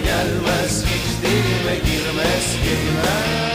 gelmez, hiç dilime girmez, girmez.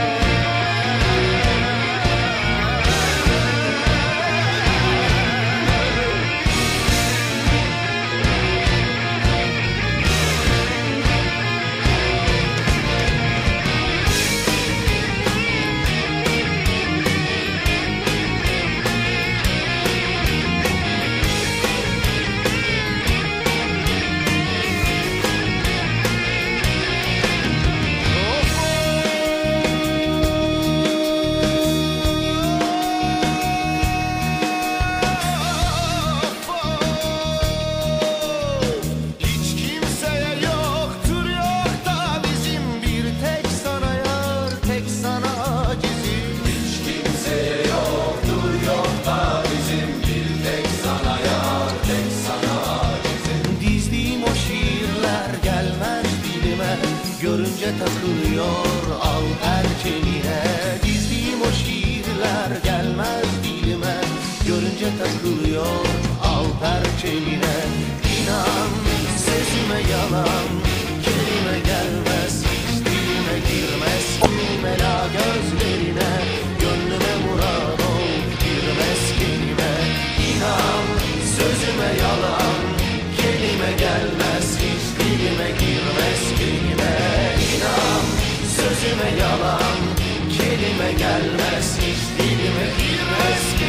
Görünce takılıyor al erkeğine. Dizdiğim o şiirler gelmez dilime. Görünce takılıyor al erkeğine. İnan sesime yalan, kelime gelmez, hiç dilime girmez. Mela gözlerine, gönlüme murad ol, girmez kelime. İnan sözüme yalan, kelime gelmez, hiç dilime girmez kelime. İnan sözüme yalan, kelime gelmez, hiç dilime girmez.